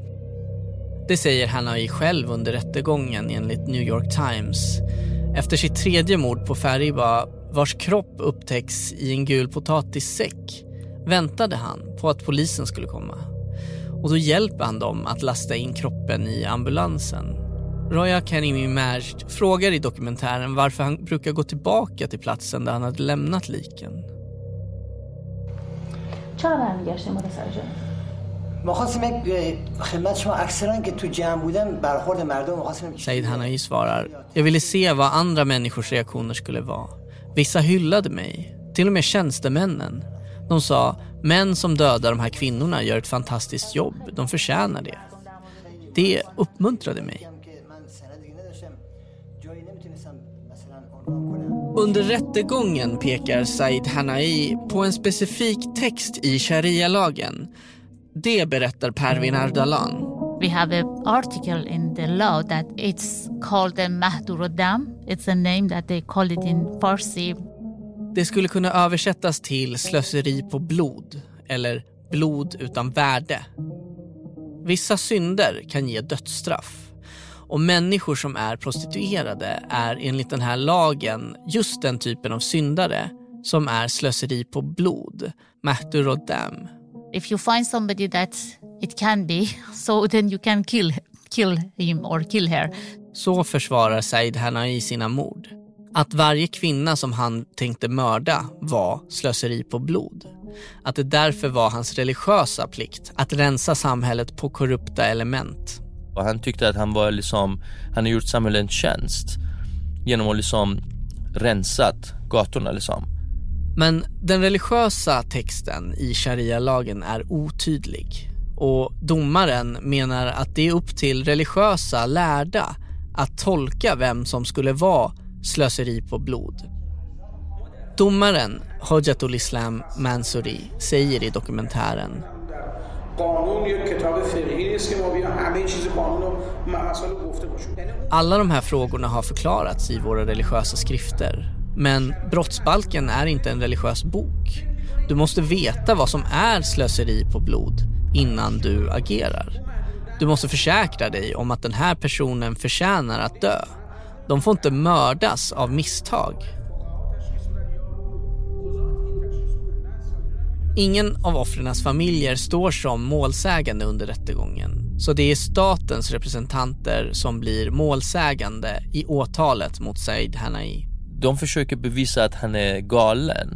Det säger Hanai själv under rättegången enligt New York Times. Efter sitt tredje mord på Fariba, vars kropp upptäcks i en gul potatissäck, väntade han på att polisen skulle komma. Och då hjälper han dem att lasta in kroppen i ambulansen. Roya Karimi Majd frågar i dokumentären varför han brukar gå tillbaka till platsen där han hade lämnat liken. Said Hanai svarar, jag ville se vad andra människors reaktioner skulle vara. Vissa hyllade mig, till och med tjänstemännen. De sa, män som dödar de här kvinnorna gör ett fantastiskt jobb. De förtjänar det. Det uppmuntrade mig. Under rättegången pekar Said Hanai på en specifik text i sharia-lagen. Det berättar Pervin Ardalan. We have an article in the law that it's called the Mahdur Dam. It's a name that they call it in Farsi. Det skulle kunna översättas till slöseri på blod eller blod utan värde. Vissa synder kan ge dödsstraff. Och människor som är prostituerade är enligt den här lagen just den typen av syndare som är slöseri på blod, mahtur och dam. If you find somebody that it can be, so then you can kill, kill him or kill her. Så försvarar Said Hanai sina mord. Att varje kvinna som han tänkte mörda var slöseri på blod. Att det därför var hans religiösa plikt att rensa samhället på korrupta element. Och han tyckte att han var liksom, han har gjort samhället en tjänst genom att liksom rensat gatorna liksom. Men den religiösa texten i sharia-lagen är otydlig. Och domaren menar att det är upp till religiösa lärda att tolka vem som skulle vara slöseri på blod. Domaren Hojatul Islam Mansouri säger i dokumentären: alla de här frågorna har förklarats i våra religiösa skrifter, men brottsbalken är inte en religiös bok. Du måste veta vad som är slöseri på blod innan du agerar. Du måste försäkra dig om att den här personen förtjänar att dö. De får inte mördas av misstag. Ingen av offrens familjer står som målsägande under rättegången, så det är statens representanter som blir målsägande i åtalet mot Said Hanai. De försöker bevisa att han är galen,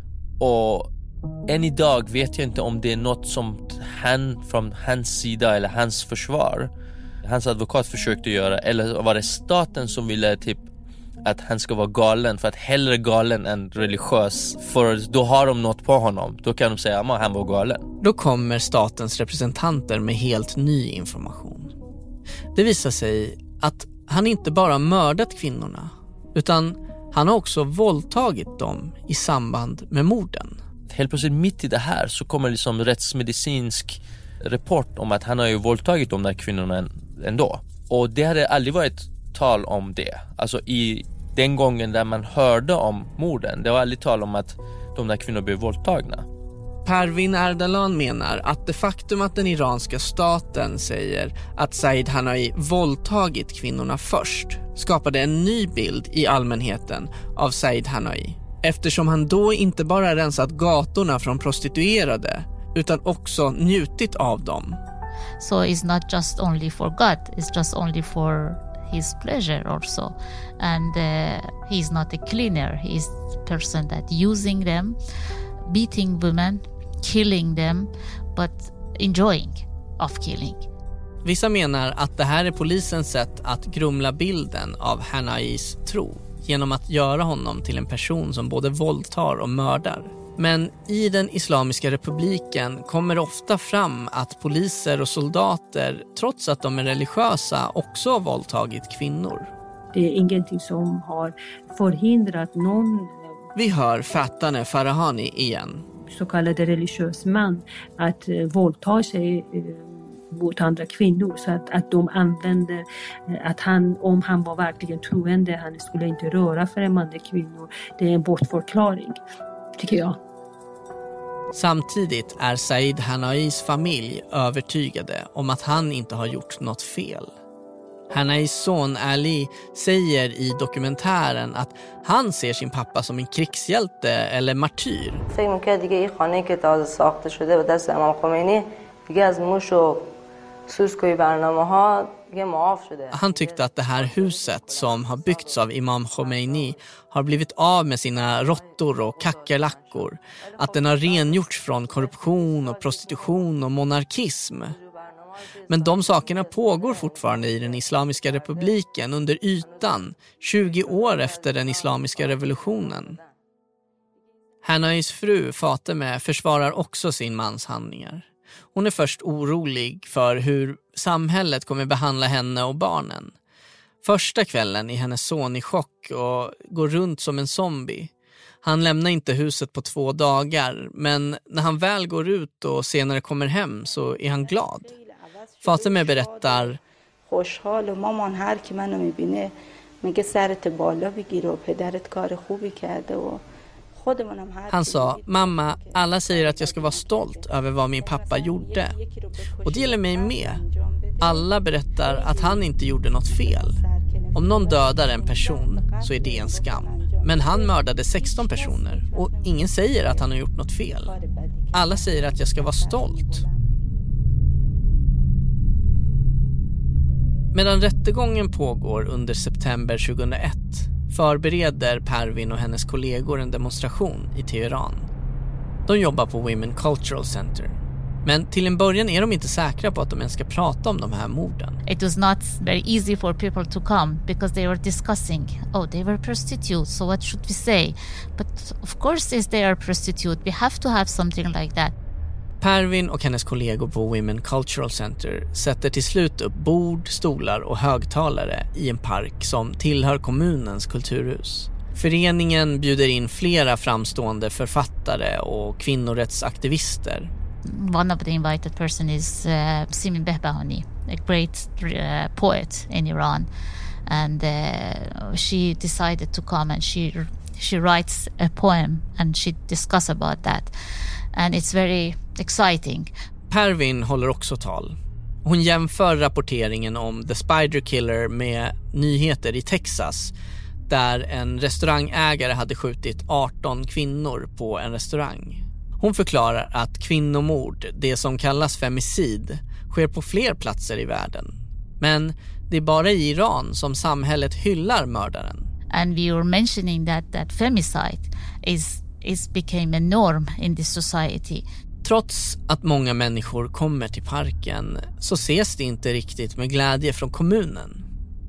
och än idag vet jag inte om det är något som han från hans sida eller hans försvar, hans advokat försökte göra, eller var det staten som ville typ att han ska vara galen, för att hellre galen än religiös, för då har de något på honom. Då kan de säga att han var galen. Då kommer statens representanter med helt ny information. Det visar sig att han inte bara mördat kvinnorna, utan han har också våldtagit dem i samband med morden. Helt plötsligt mitt i det här så kommer liksom rättsmedicinsk rapport om att han har ju våldtagit de där kvinnorna ändå. Och det hade aldrig varit tal om det. Alltså i den gången där man hörde om morden, det var aldrig tal om att de där kvinnorna blev våldtagna. Pervin Erdalan menar att det faktum att den iranska staten säger att Said Hanai våldtagit kvinnorna först skapade en ny bild i allmänheten av Said Hanai, eftersom han då inte bara rensat gatorna från prostituerade utan också njutit av dem. So it's not just only for God, it's just only for his pleasure also. And uh, he's not a cleaner, he's a person that using them, beating women, killing them, but enjoying of killing. Vissa menar att det här är polisens sätt att grumla bilden av Hanais tro genom att göra honom till en person som både våldtar och mördar. Men i den Islamiska republiken kommer ofta fram att poliser och soldater, trots att de är religiösa, också har våldtagit kvinnor. Det är ingenting som har förhindrat någon. Vi hör Fataneh Farahani igen. Så kallade religiös man att uh, våldta sig uh, mot andra kvinnor, så att, att de använder uh, att han, om han var verkligen troende, han skulle inte röra främmande kvinnor. Det är en bortförklaring, tycker jag. Samtidigt är Said Hanais familj övertygade om att han inte har gjort något fel. Hanais son Ali säger i dokumentären att han ser sin pappa som en krigshjälte eller martyr. Han tyckte att det här huset som har byggts av Imam Khomeini har blivit av med sina råttor och kackerlackor. Att den har rengjorts från korruption och prostitution och monarkism. Men de sakerna pågår fortfarande i den Islamiska republiken under ytan, tjugo år efter den islamiska revolutionen. Hanais fru Fatemeh försvarar också sin mans handlingar. Hon är först orolig för hur samhället kommer behandla henne och barnen. Första kvällen är hennes son i chock och går runt som en zombie. Han lämnar inte huset på två dagar, men när han väl går ut och senare kommer hem så är han glad. Fatemeh berättar: Han sa, mamma, alla säger att jag ska vara stolt över vad min pappa gjorde. Och det gäller mig med. Alla berättar att han inte gjorde något fel. Om någon dödar en person så är det en skam. Men han mördade sexton personer och ingen säger att han har gjort något fel. Alla säger att jag ska vara stolt. Medan rättegången pågår under september tjugohundraett förbereder Pervin och hennes kollegor en demonstration i Teheran. De jobbar på Women Cultural Center. Men till en början är de inte säkra på att de ens ska prata om de här morden. It was not very easy for people to come because they were discussing, oh, they were prostitutes, so what should we say? But of course, since they are prostitute, we have to have something like that. Pervin och hennes kollegor på Women Cultural Center sätter till slut upp bord, stolar och högtalare i en park som tillhör kommunens kulturhus. Föreningen bjuder in flera framstående författare och kvinnorättsaktivister. One of the invited person is uh, Simin Behbahani, a great uh, poet in Iran, and uh, she decided to come and she she writes a poem and she discuss about that, and it's very exciting. Pervin håller också tal. Hon jämför rapporteringen om The Spider Killer med nyheter i Texas, där en restaurangägare hade skjutit arton kvinnor på en restaurang. Hon förklarar att kvinnomord, det som kallas femicid, sker på fler platser i världen. Men det är bara i Iran som samhället hyllar mördaren. And we were mentioning that that femicide is is became a norm in this society. Trots att många människor kommer till parken så ses det inte riktigt med glädje från kommunen.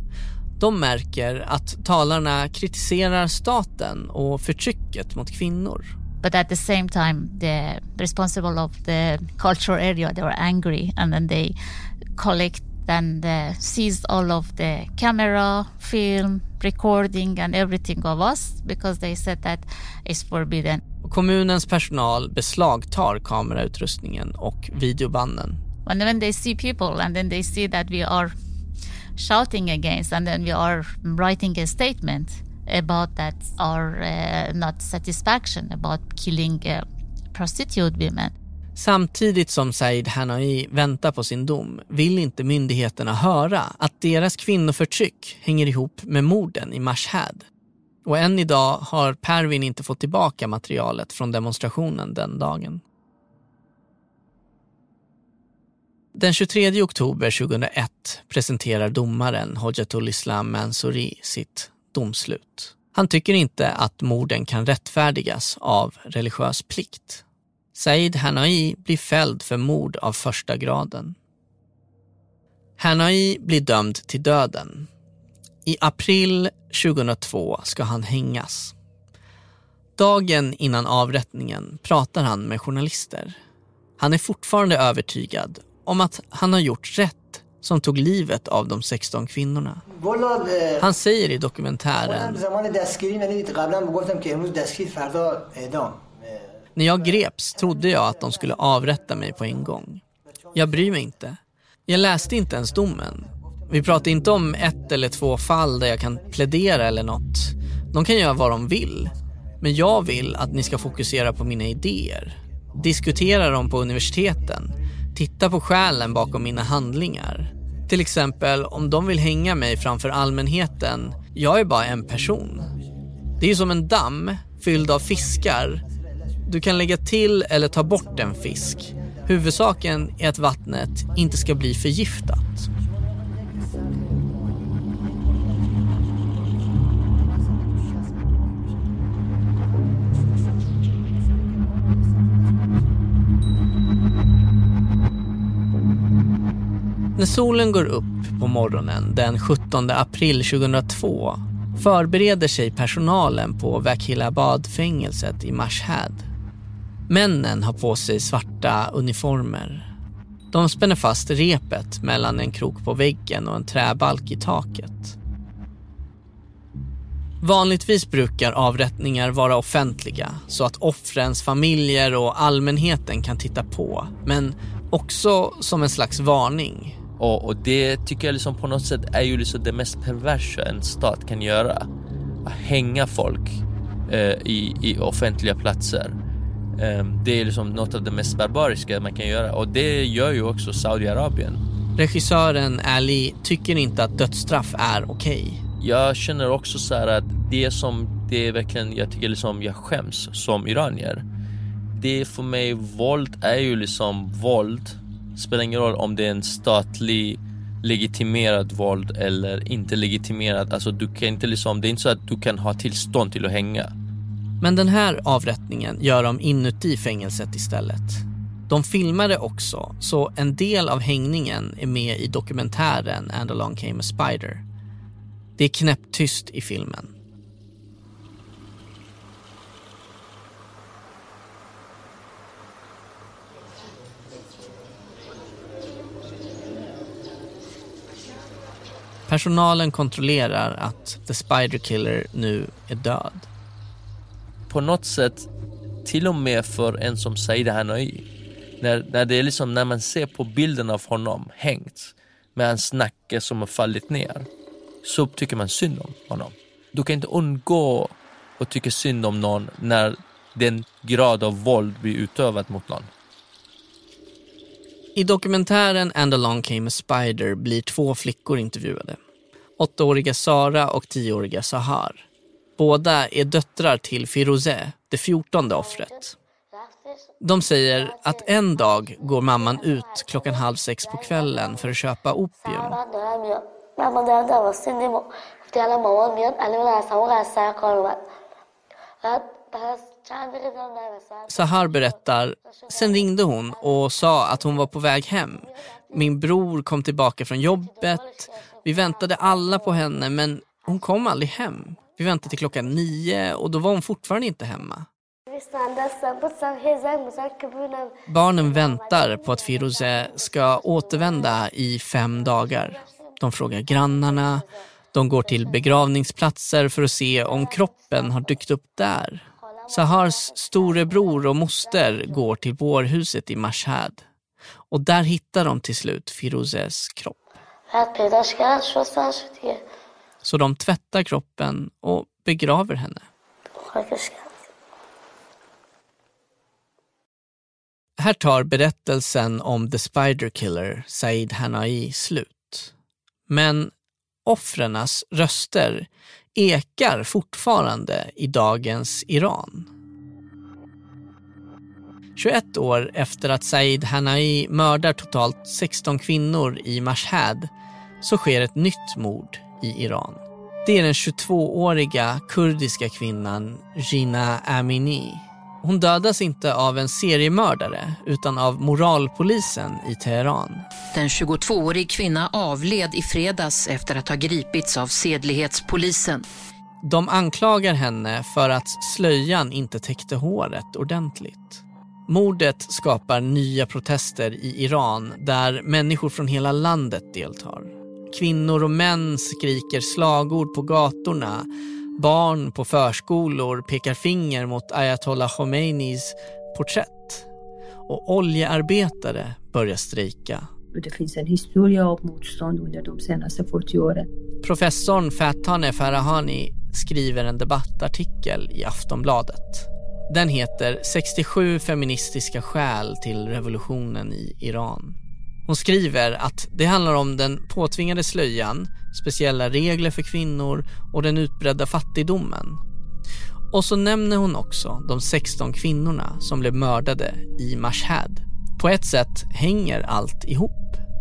De märker att talarna kritiserar staten och förtrycket mot kvinnor. But at the same time, the responsible of the cultural area, they were angry, and then they collect and uh, seized all of the camera, film, recording and everything of us because they said that it's forbidden. Kommunens personal beslagtar kamerautrustningen och videobanden. And when they see people and then they see that we are shouting against and then we are writing a statement about that our uh, not satisfaction about killing uh, prostitute women. Samtidigt som Said Hanai väntar på sin dom vill inte myndigheterna höra att deras kvinnoförtryck hänger ihop med morden i Mashhad. Och än idag har Pervin inte fått tillbaka materialet från demonstrationen den dagen. Den tjugotredje oktober tjugohundraett presenterar domaren Hojatul Islam Mansouri sitt domslut. Han tycker inte att morden kan rättfärdigas av religiös plikt. Said Hanai blir fälld för mord av första graden. Hanai blir dömd till döden. I april tjugohundratvå ska han hängas. Dagen innan avrättningen pratar han med journalister. Han är fortfarande övertygad om att han har gjort rätt som tog livet av de sexton kvinnorna. Han säger i dokumentären: när jag greps trodde jag att de skulle avrätta mig på en gång. Jag bryr mig inte. Jag läste inte ens domen. Vi pratar inte om ett eller två fall där jag kan plädera eller något. De kan göra vad de vill. Men jag vill att ni ska fokusera på mina idéer. Diskutera dem på universiteten. Titta på skälen bakom mina handlingar. Till exempel om de vill hänga mig framför allmänheten. Jag är bara en person. Det är som en damm fylld av fiskar. Du kan lägga till eller ta bort en fisk. Huvudsaken är att vattnet inte ska bli förgiftat. När solen går upp på morgonen den sjuttonde april tjugohundratvå förbereder sig personalen på Wakhilabad-fängelset i Mashhad. Männen har på sig svarta uniformer. De spänner fast repet mellan en krok på väggen och en träbalk i taket. Vanligtvis brukar avrättningar vara offentliga så att offrens familjer och allmänheten kan titta på, men också som en slags varning. Och, och det tycker jag liksom på något sätt är ju liksom det mest perversa en stat kan göra. Att hänga folk eh, i, i offentliga platser. Eh, det är liksom något av det mest barbariska man kan göra, och det gör ju också Saudiarabien. Regissören Ali tycker inte att dödsstraff är okej. Okay. Jag känner också så här att det som det är verkligen, jag tycker liksom jag skäms som iranier. Det för mig, våld är ju liksom våld. Spelar ingen roll om det är en statlig legitimerad våld eller inte legitimerad. Alltså du kan inte liksom, det är inte så att du kan ha tillstånd till att hänga. Men den här avrättningen gör de inuti fängelset istället. De filmar det också, så en del av hängningen är med i dokumentären And Along Came a Spider. Det är knäpptyst i filmen. Personalen kontrollerar att The Spider Killer nu är död. På något sätt, till och med för en som Said Hanai, när, när det är liksom, när man ser på bilden av honom hängt med hans nacke som har fallit ner, så tycker man synd om honom. Du kan inte undgå att tycka synd om någon när den grad av våld blir utövat mot någon. I dokumentären And Along Came a Spider blir två flickor intervjuade. Åttaåriga Sara och tioåriga Sahar. Båda är döttrar till Firouzeh, det fjortonde offret. De säger att en dag går mamman ut klockan halv sex på kvällen för att köpa opium. Sahar berättar, sen ringde hon och sa att hon var på väg hem. Min bror kom tillbaka från jobbet. Vi väntade alla på henne, men hon kom aldrig hem. Vi väntade till klockan nio och då var hon fortfarande inte hemma. Barnen väntar på att Firouzeh ska återvända i fem dagar. De frågar grannarna. De går till begravningsplatser för att se om kroppen har dykt upp där. Sahars storebror och moster går till bårhuset i Mashhad. Och där hittar de till slut Firouzehs kropp. Så de tvättar kroppen och begraver henne. Här tar berättelsen om The Spider Killer, Said Hanai, slut. Men offrenas röster ekar fortfarande i dagens Iran. tjugoett år efter att Said Hanai mördar totalt sexton kvinnor i Mashhad så sker ett nytt mord i Iran. Det är den tjugotvååriga kurdiska kvinnan Jina Amini. Hon dödas inte av en seriemördare utan av moralpolisen i Teheran. Den tjugotvåårig kvinna avled i fredags efter att ha gripits av sedlighetspolisen. De anklagar henne för att slöjan inte täckte håret ordentligt. Mordet skapar nya protester i Iran där människor från hela landet deltar. Kvinnor och män skriker slagord på gatorna. Barn på förskolor pekar finger mot Ayatollah Khomeinis porträtt. Och oljearbetare börjar strejka. Det finns en historia av motstånd under de senaste fyrtio åren. Professorn Fataneh Farahani skriver en debattartikel i Aftonbladet. Den heter sextiosju feministiska skäl till revolutionen i Iran. Hon skriver att det handlar om den påtvingade slöjan, speciella regler för kvinnor och den utbredda fattigdomen. Och så nämner hon också de sexton kvinnorna som blev mördade i Mashhad. På ett sätt hänger allt ihop.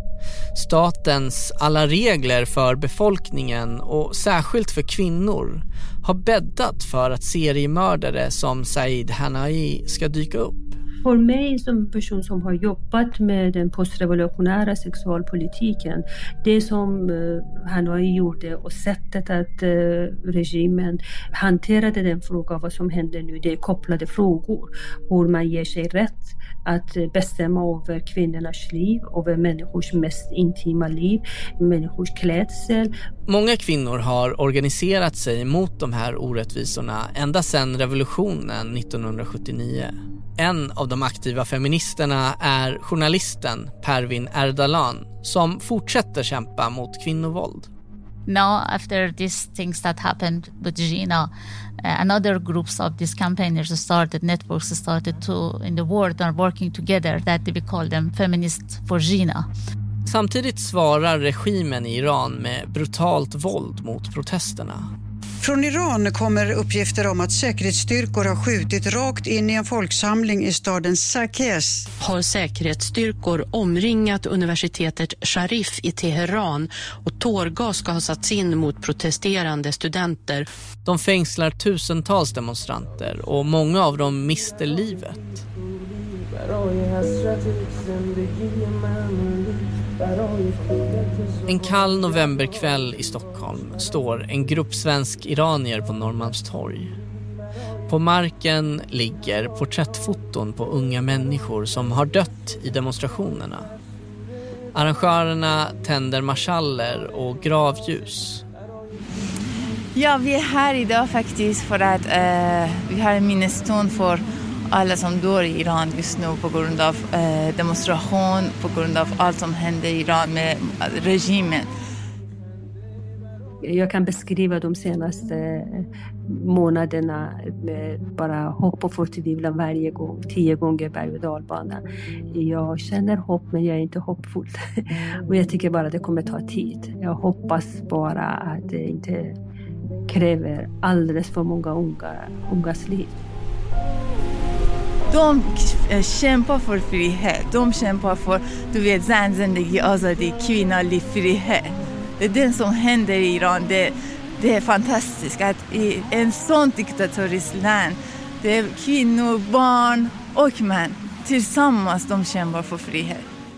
Statens alla regler för befolkningen och särskilt för kvinnor har bäddat för att seriemördare som Said Hanai ska dyka upp. För mig som person som har jobbat med den postrevolutionära sexualpolitiken, det som Hanai gjorde och sättet att regimen hanterade den frågan, vad som händer nu, det är kopplade frågor. Hur man ger sig rätt att bestämma över kvinnornas liv, över människors mest intima liv, människors klädsel. Många kvinnor har organiserat sig mot de här orättvisorna ända sedan revolutionen nittonhundrasjuttionio. En av de aktiva feministerna är journalisten Pervin Erdalan som fortsätter kämpa mot kvinnovåld. Now, after these things that happened with Gina, uh, another groups of these campaigners started, networks started to, in the world, are working together, that we call them Feminists for Gina. Samtidigt svarar regimen i Iran med brutalt våld mot protesterna. Från Iran kommer uppgifter om att säkerhetsstyrkor har skjutit rakt in i en folksamling i staden Sarkes. Har säkerhetsstyrkor omringat universitetet Sharif i Teheran och tårgas ska ha satts in mot protesterande studenter. De fängslar tusentals demonstranter och många av dem mister livet. En kall novemberkväll i Stockholm står en grupp svensk-iranier på Norrmalmstorg. På marken ligger porträttfoton på unga människor som har dött i demonstrationerna. Arrangörerna tänder marschaller och gravljus. Ja, vi är här idag faktiskt för att eh, vi har en minnesstund för alla som dör i Iran just nu på grund av eh, demonstration, på grund av allt som händer i Iran med regimen. Jag kan beskriva de senaste månaderna med bara hopp och förtvivlan varje gång, tio gånger berg- och dalbana. Jag känner hopp, men jag är inte hoppfull. Och jag tycker bara att det kommer ta tid. Jag hoppas bara att det inte kräver alldeles för många unga, ungas liv. De kämpar för frihet. De kämpar för, du vet, zandagi, azadi, kvinnlig frihet. Det är det som händer i Iran. Det, det är fantastiskt att i en sån diktatorisk land, det är kvinnor, barn och män tillsammans de kämpar för frihet.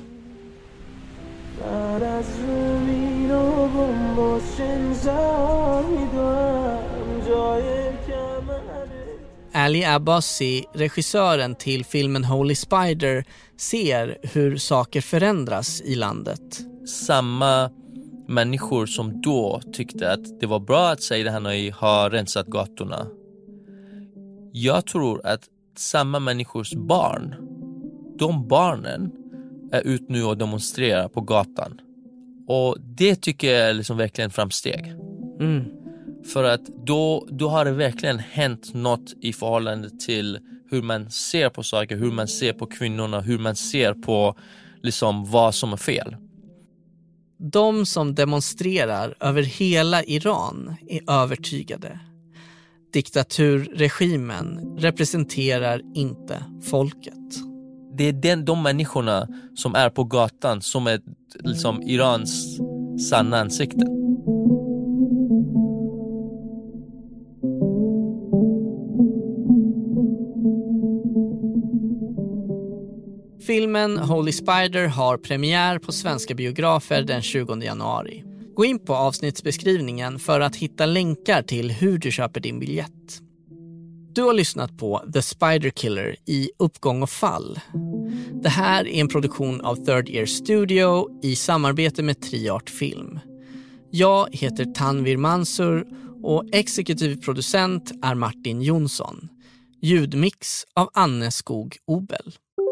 Ali Abbasi, regissören till filmen Holy Spider, ser hur saker förändras i landet. Samma människor som då tyckte att det var bra att Said Hanoi har rensat gatorna. Jag tror att samma människors barn, de barnen är ute nu och demonstrerar på gatan. Och det tycker jag är liksom verkligen framsteg. Mm. För att då, då har det verkligen hänt något i förhållande till hur man ser på saker, hur man ser på kvinnorna, hur man ser på liksom vad som är fel. De som demonstrerar över hela Iran är övertygade. Diktaturregimen representerar inte folket. Det är den, de människorna som är på gatan som är liksom Irans sanna ansikte. Filmen Holy Spider har premiär på svenska biografer den tjugonde januari. Gå in på avsnittsbeskrivningen för att hitta länkar till hur du köper din biljett. Du har lyssnat på The Spider Killer i Uppgång och fall. Det här är en produktion av Third Ear Studio i samarbete med Triart Film. Jag heter Tanvir Mansur och exekutiv producent är Martin Jonsson. Ljudmix av Anne Skog Obel.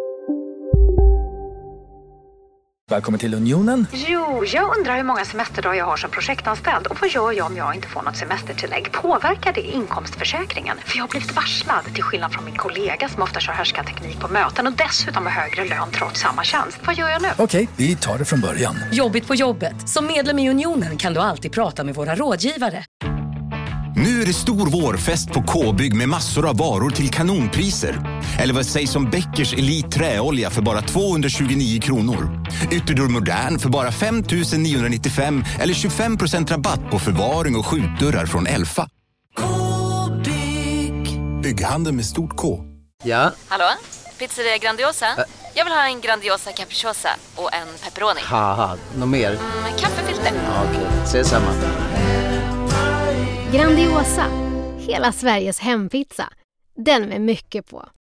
Välkommen till Unionen. Jo, jag undrar hur många semesterdagar jag har som projektanställd och vad gör jag om jag inte får något semestertillägg? Påverkar det inkomstförsäkringen? För jag har blivit varslad, till skillnad från min kollega som ofta kör härskarteknik på möten och dessutom har högre lön trots samma tjänst. Vad gör jag nu? Okej, vi tar det från början. Jobbigt på jobbet. Som medlem i Unionen kan du alltid prata med våra rådgivare. Nu är det stor vårfest på K-bygg med massor av varor till kanonpriser. Eller vad sägs om Bäckers Elite träolja för bara tvåhundratjugonio kronor. Ytterdörr Modern för bara fem tusen niohundranittiofem eller tjugofem procent rabatt på förvaring och skjutdörrar från Elfa. K-bygg. Bygghandel med stort K. Ja? Hallå? Pizzeria Grandiosa? Ä Jag vill ha en Grandiosa capriciosa och en pepperoni. Haha, något mer? Mm, kaffefilter. Ja, okej, okay. Ses samma. Grandiosa, hela Sveriges hempizza. Den med mycket på.